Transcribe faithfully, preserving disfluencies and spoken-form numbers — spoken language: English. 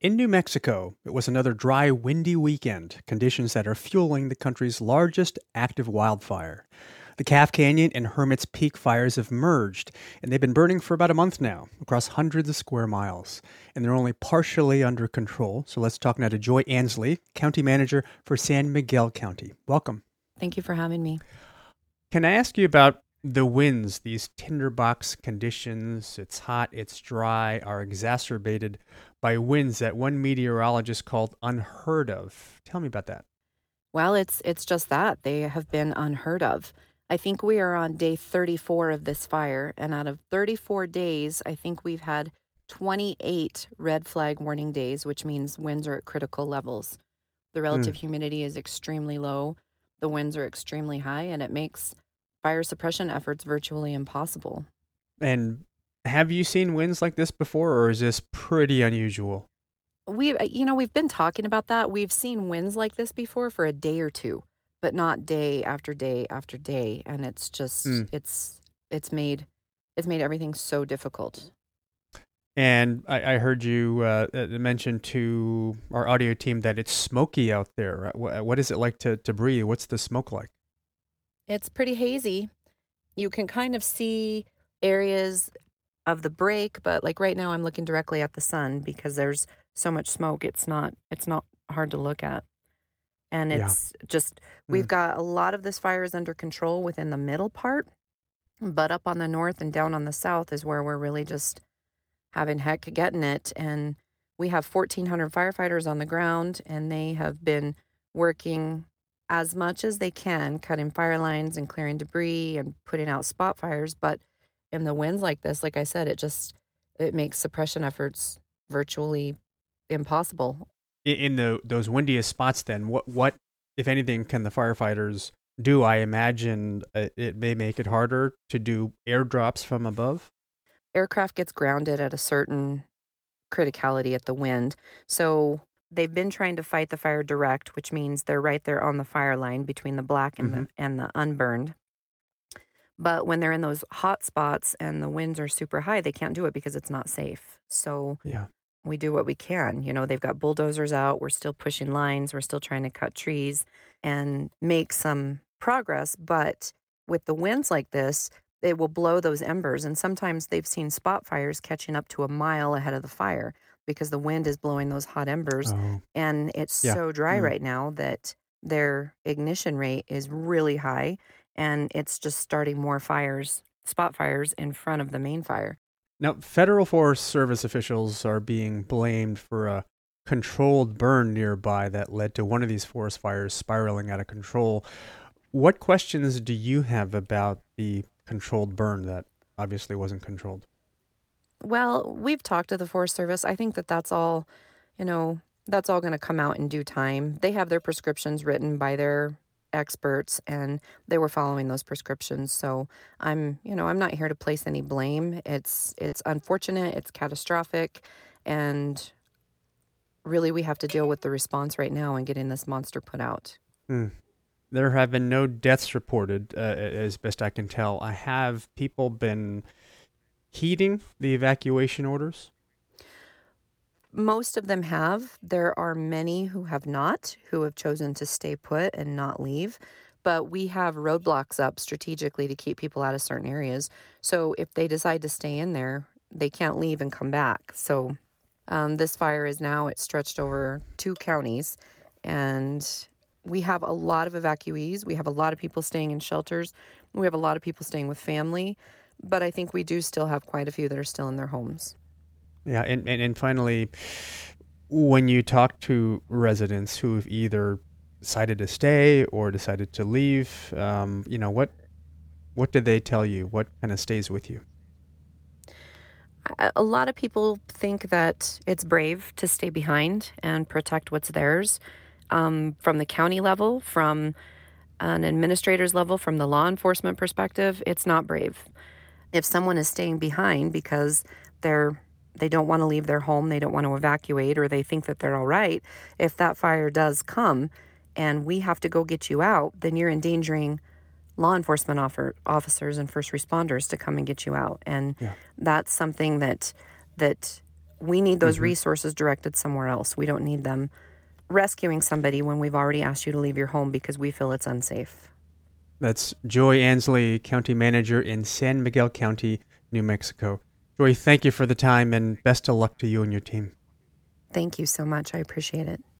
In New Mexico, it was another dry, windy weekend, conditions that are fueling the country's largest active wildfire. The Calf Canyon and Hermit's Peak fires have merged, and they've been burning for about a month now, across hundreds of square miles. And they're only partially under control. So let's talk now to Joy Ansley, County Manager for San Miguel County. Welcome. Thank you for having me. Can I ask you about the winds? These tinderbox conditions, it's hot, it's dry, are exacerbated by winds that one meteorologist called unheard of. Tell me about that. Well, it's it's just that. They have been unheard of. I think we are on day thirty-four of this fire, and out of thirty-four days, I think we've had twenty-eight red flag warning days, which means winds are at critical levels. The Hmm. relative humidity is extremely low, the winds are extremely high, and it makes fire suppression efforts virtually impossible. And have you seen winds like this before, or is this pretty unusual? We, uh, you know, we've been talking about that. We've seen winds like this before for a day or two, but not day after day after day. And it's just, Hmm. it's, it's made, it's made everything so difficult. And I, I heard you uh, uh, mention to our audio team that it's smoky out there. Uh, wh- What is it like to, to breathe? What's the smoke like? It's pretty hazy. You can kind of see areas of the break, but like right now I'm looking directly at the sun because there's so much smoke. It's not, it's not hard to look at. And Yeah. it's just, Hmm. we've got a lot of this fire is under control within the middle part. But up on the north and down on the south is where we're really just having heck getting it. And we have fourteen hundred firefighters on the ground, and they have been working as much as they can, cutting fire lines and clearing debris and putting out spot fires. But in the winds like this, like I said, it just it makes suppression efforts virtually impossible. I- In the those windiest spots, then what what if anything can the firefighters do? I imagine uh, it may make it harder to do airdrops from above. Aircraft gets grounded at a certain criticality at the wind. So they've been trying to fight the fire direct, which means they're right there on the fire line between the black and Hmm. the and the unburned. But when they're in those hot spots and the winds are super high, they can't do it because it's not safe. So Yeah. we do what we can. You know, they've got bulldozers out. We're still pushing lines. We're still trying to cut trees and make some progress. But with the winds like this, it will blow those embers. And sometimes they've seen spot fires catching up to a mile ahead of the fire because the wind is blowing those hot embers. Oh, And it's yeah. so dry Mm. right now that their ignition rate is really high. And it's just starting more fires, spot fires in front of the main fire. Now, federal Forest Service officials are being blamed for a controlled burn nearby that led to one of these forest fires spiraling out of control. What questions do you have about the controlled burn that obviously wasn't controlled? Well, we've talked to the Forest Service. I think that that's all, you know, that's all going to come out in due time. They have their prescriptions written by their experts and they were following those prescriptions. So I'm, you know, I'm not here to place any blame. It's it's unfortunate, it's catastrophic, and really we have to deal with the response right now and getting this monster put out. Hmm. There have been no deaths reported, uh, as best I can tell. I have people been heeding the evacuation orders? Most of them have. There are many who have not, who have chosen to stay put and not leave. But we have roadblocks up strategically to keep people out of certain areas. So if they decide to stay in there, they can't leave and come back. So um, this fire is now, it's stretched over two counties. And we have a lot of evacuees. We have a lot of people staying in shelters. We have a lot of people staying with family. But I think we do still have quite a few that are still in their homes. Yeah, and, and, and finally, when you talk to residents who have either decided to stay or decided to leave, um, you know, what what did they tell you? What kind of stays with you? A a lot of people think that it's brave to stay behind and protect what's theirs. Um, from the county level, from an administrator's level, from the law enforcement perspective, it's not brave. If someone is staying behind because they're they don't want to leave their home, they don't want to evacuate, or they think that they're all right, if that fire does come and we have to go get you out, then you're endangering law enforcement offer, officers and first responders to come and get you out. And Yeah. that's something that that We need those Mm-hmm. resources directed somewhere else. We don't need them rescuing somebody when we've already asked you to leave your home because we feel it's unsafe. That's Joy Ansley, County Manager in San Miguel County, New Mexico. Joy, thank you for the time and best of luck to you and your team. Thank you so much. I appreciate it.